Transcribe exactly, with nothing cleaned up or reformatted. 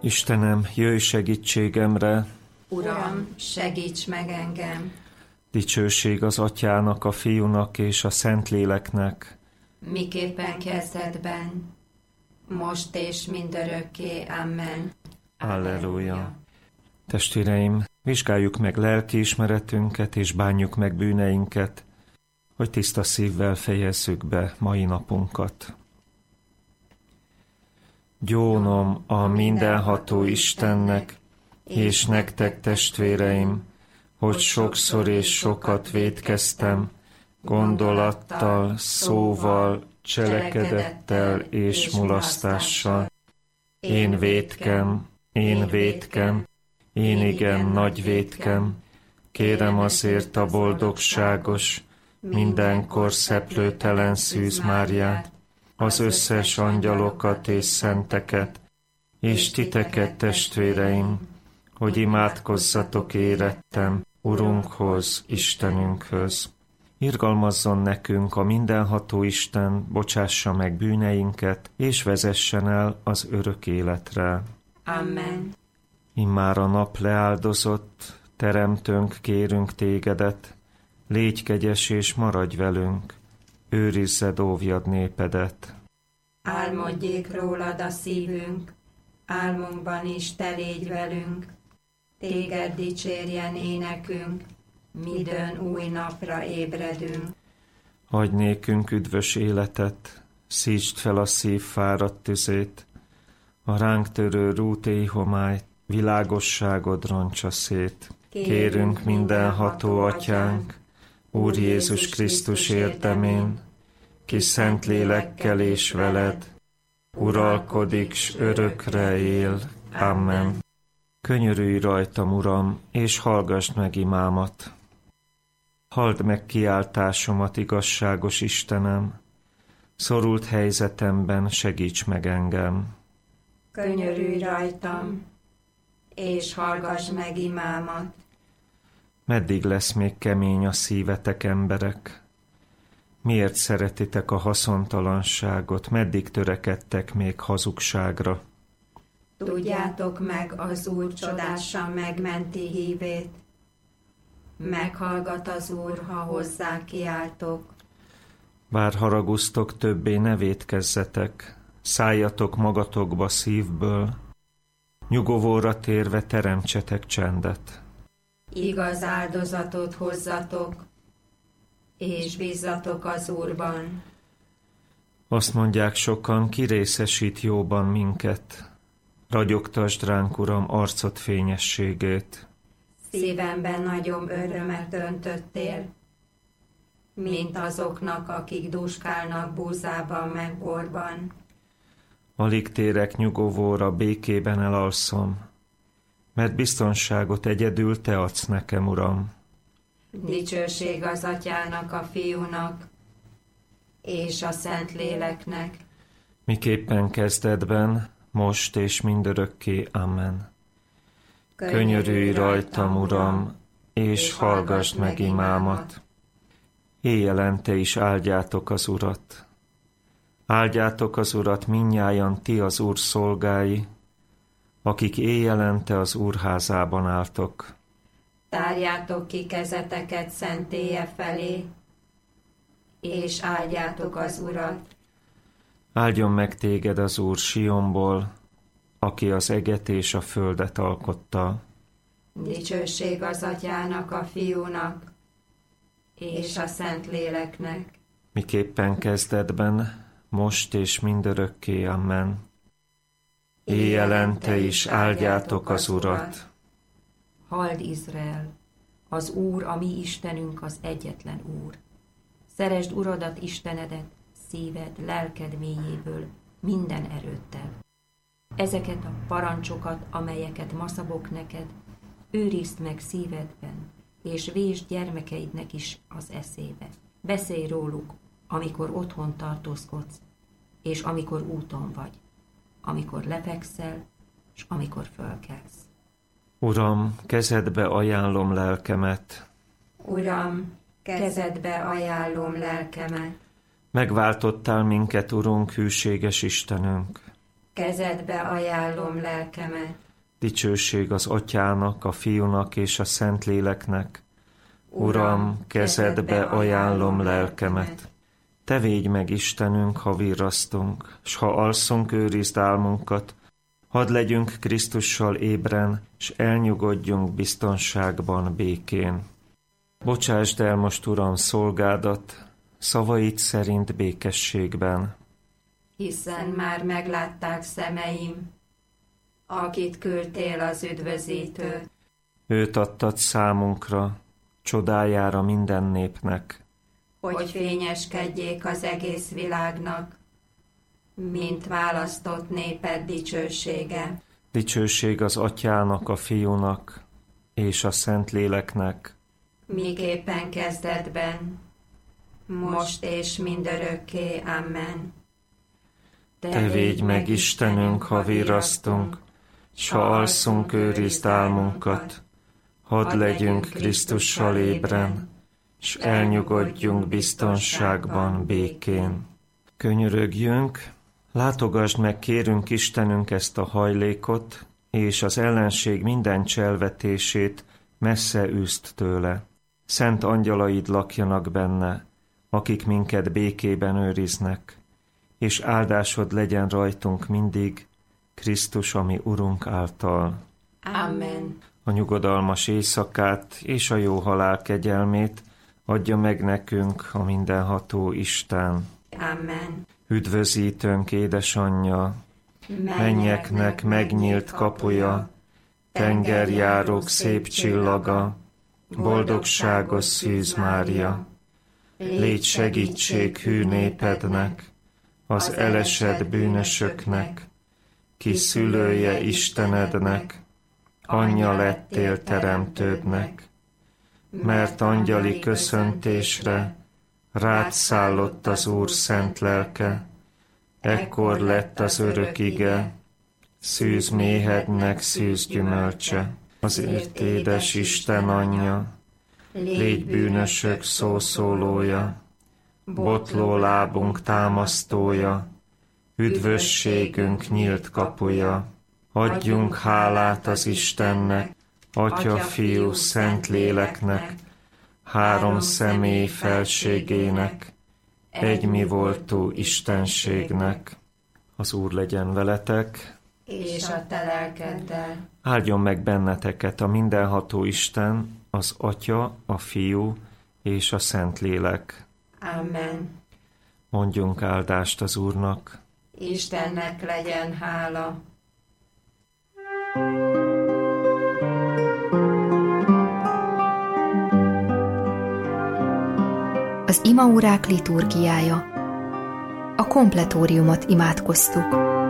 Istenem, jöjj segítségemre! Uram, segíts meg engem! Dicsőség az Atyának, a Fiúnak és a Szentléleknek, miképpen kezdetben, most és mindörökké. Amen. Alleluja! Testvéreim, vizsgáljuk meg lelkiismeretünket és bánjuk meg bűneinket, hogy tiszta szívvel fejezzük be mai napunkat. Gyónom a mindenható Istennek, és nektek, testvéreim, hogy sokszor és sokat vétkeztem, gondolattal, szóval, cselekedettel és mulasztással. Én vétkem, én vétkem, én igen nagy vétkem, kérem azért a boldogságos, mindenkor szeplőtelen Szűz Máriát, az összes angyalokat és szenteket, és titeket, testvéreim, hogy imádkozzatok érettem Urunkhoz, Istenünkhöz. Irgalmazzon nekünk a mindenható Isten, bocsássa meg bűneinket, és vezessen el az örök életre. Amen. Immár a nap leáldozott, teremtőnk, kérünk tégedet, légy kegyes és maradj velünk, őrizzed, óvjad népedet. Álmodjék rólad a szívünk, álmunkban is te légy velünk, téged dicsérjen énekünk, midőn új napra ébredünk. Adj nékünk üdvös életet, szítsd fel a szív fáradt tüzét, a ránk törő rút éjhomályt, világosságod roncsa szét. Kérünk mindenható Atyánk, Úr Jézus Krisztus érdemén, ki szent lélekkel és veled, uralkodik, s örökre él. Amen. Könyörülj rajtam, Uram, és hallgassd meg imámat. Halld meg kiáltásomat, igazságos Istenem, szorult helyzetemben segíts meg engem. Könyörülj rajtam, és hallgass meg imámat. Meddig lesz még kemény a szívetek, emberek? Miért szeretitek a haszontalanságot? Meddig törekedtek még hazugságra? Tudjátok meg az Úr csodásan megmenti hívét. Meghallgat az Úr, ha hozzá kiáltok. Bár haragusztok, többé ne vétkezzetek, szálljatok magatokba szívből, nyugovóra térve teremtsetek csendet. Igaz áldozatot hozzatok, és bízzatok az Úrban. Azt mondják sokan, ki részesít jóban minket. Ragyogtasd ránk, Uram, arcod fényességét. Szívemben nagyobb örömet öntöttél, mint azoknak, akik dúskálnak búzában meg borban. Alig térek nyugovóra, békében elalszom, mert biztonságot egyedül te adsz nekem, Uram. Dicsőség az Atyának, a Fiúnak és a Szentléleknek, miképpen kezdetben, most és mindörökké. Amen. Könyörülj rajtam, Uram, és hallgassd meg imámat. Éjjelente is áldjátok az Urat. Áldjátok az Urat mindnyájan ti az Úr szolgái, akik éjjelente az Úr házában álltok. Tárjátok ki kezeteket szentélye felé, és áldjátok az Urat. Áldjon meg téged az Úr Sionból, aki az eget és a földet alkotta. Dicsőség az Atyának, a Fiúnak és a Szentléleknek, miképpen kezdetben, most és mindörökké. Amen. Éjjelente is áldjátok az Urat. Halld, Izrael! Az Úr, a mi Istenünk, az egyetlen Úr. Szeresd Uradat, Istenedet, szíved, lelked mélyéből, minden erőttel. Ezeket a parancsokat, amelyeket ma szabok neked, őrizd meg szívedben, és vésd gyermekeidnek is az eszébe. Beszélj róluk, amikor otthon tartózkodsz, és amikor úton vagy, amikor lefekszel, és amikor fölkelsz. Uram, kezedbe ajánlom lelkemet. Uram, kezedbe ajánlom lelkemet. Megváltottál minket, Urunk, hűséges Istenünk. kezedbe ajánlom lelkemet. Dicsőség az Atyának, a Fiúnak és a Szentléleknek. Uram, kezedbe ajánlom lelkemet. Te védj meg, Istenünk, ha virrasztunk, s ha alszunk, őrizd álmunkat. Hadd legyünk Krisztussal ébren, s elnyugodjunk biztonságban, békén. Bocsásd el most, Uram, szolgádat, szavaid szerint békességben. Hiszen már meglátták szemeim, akit küldtél az üdvözítőt. Őt adtad számunkra, csodájára minden népnek. Hogy fényeskedjék az egész világnak, mint választott néped dicsősége. Dicsőség az Atyának, a Fiúnak és a Szentléleknek. Miképpen kezdetben, most és mindörökké. Amen. Te védj meg, Istenünk, ha virrasztunk, s ha alszunk, őrizd álmunkat. Hadd legyünk Krisztussal ébren, s elnyugodjunk biztonságban, békén. Könyörögjünk, látogasd meg, kérünk, Istenünk, ezt a hajlékot, és az ellenség minden cselvetését messze űzd tőle. Szent angyalaid lakjanak benne, akik minket békében őriznek, és áldásod legyen rajtunk mindig, Krisztus, ami Urunk által. Amen. A nyugodalmas éjszakát és a jó halál kegyelmét adja meg nekünk a mindenható Isten. Amen. Üdvözítőnk, édesanyja, mennyeknek megnyílt kapuja, tengerjárók szép csillaga, boldogságos Szűz Mária. Légy segítség hű népednek, az elesett bűnösöknek, ki szülője Istenednek, anyja lettél teremtődnek, mert angyali köszöntésre rád szállott az Úr szent lelke, ekkor lett az örök ige, szűz méhednek szűz gyümölcse. Azért édes Isten anyja, légy bűnösök szószólója, botló lábunk támasztója, üdvösségünk nyílt kapuja. Adjunk hálát az Istennek, Atya, Fiú, Szentléleknek, három személy felségének, egymivoltú Istenségnek. Az Úr legyen veletek, és a te lelkeddel. Áldjon meg benneteket a mindenható Isten, az Atya, a Fiú és a Szentlélek. Amen. Mondjunk áldást az Úrnak. Istennek legyen hála. Az imaórák liturgiája. A kompletóriumot imádkoztuk.